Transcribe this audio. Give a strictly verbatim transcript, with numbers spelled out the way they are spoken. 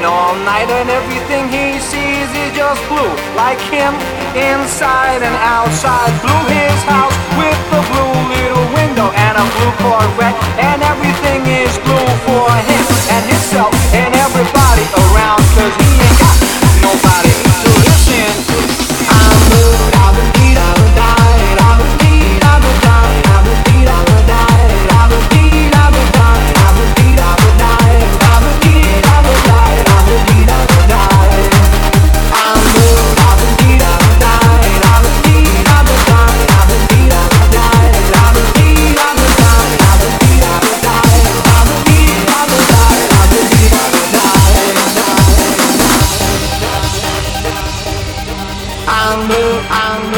all night, and everything he sees is just blue. Like him, inside and outside. Blue his house with a blue little window and a blue Corvette, and everything is blue for him and himself and everybody around, cause he ain't got nobody to listen to. I'm blue, I'm a beat, I'm a die, I'm a beat, I'm a die, I'm a beat, I'm a die, I'm a beat, I'm a die, I'm a beat, I'm a die, I'm a beat, I'm a die, I'm a beat, I'm a die. I'm blue, I'm a beat, I'm a die, I'm a beat, I'm a die, I'm a beat, I'm a die, I'm a beat, I'm a die, I'm a beat, I'm a die, I'm a beat, I'm a die, I'm a beat, I'm a die. I'm blue, I'm